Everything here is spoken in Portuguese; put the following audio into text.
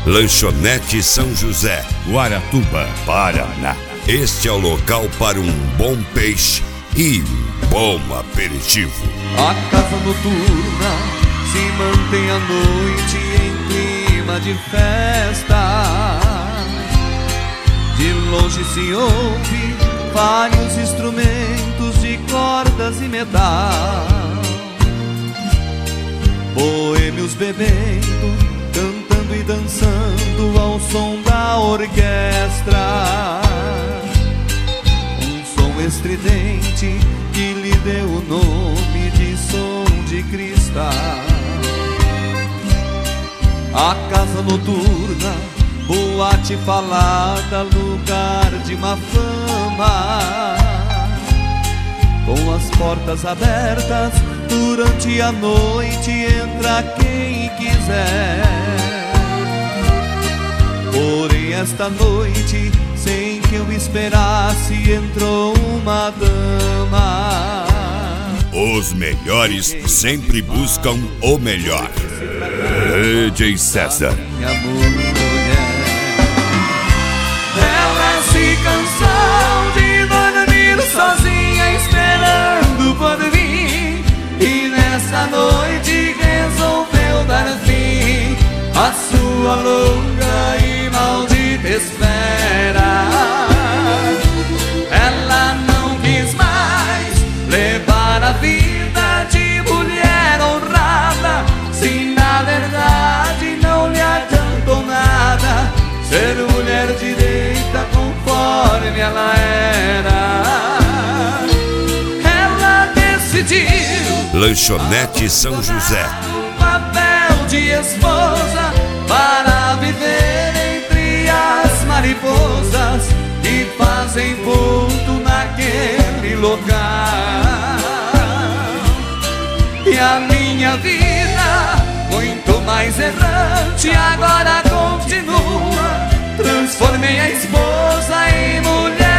Lanchonete São José, Guaratuba, Paraná. Este é o local para um bom peixe e um bom aperitivo. A casa noturna se mantém à noite em clima de festa. De longe se ouve vários instrumentos de cordas e metal. Boêmios bebendo, cantando e dançando ao som da orquestra. Um som estridente que lhe deu o nome de som de cristal. A casa noturna, boate falada, lugar de má fama. Com as portas abertas, durante a noite entra quem quiser. Porém esta noite, sem que eu esperasse, entrou uma dama. Os melhores sempre buscam o melhor. DJ César. Minha mulher, ela se cansou de dormir sozinha, esperando por mim, e nessa noite resolveu dar fim à sua longa e maldita espera. Ela não quis mais levar a vida de mulher honrada, se na verdade não lhe adiantou nada ser mulher direita conforme ela era. Ela decidiu Lanchonete São José, o papel de esposa para viver entre as mariposas que fazem ponto naquele local. E a minha vida, muito mais errante, agora continua. Transformei a esposa em mulher.